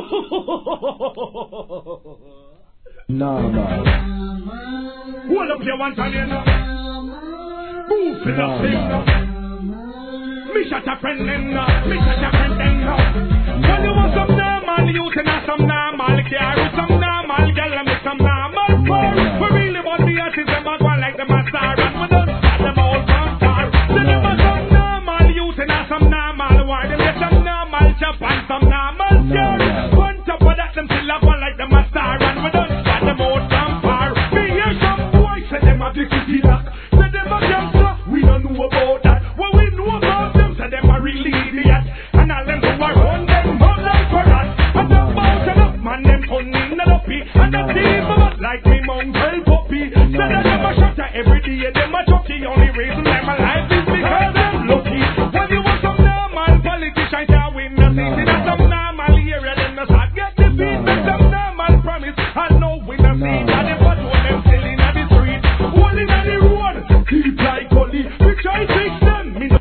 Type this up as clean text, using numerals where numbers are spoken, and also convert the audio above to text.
No. Hold up your one time, move to the finger. Me shot a friend then, me shot a friend then. When you want some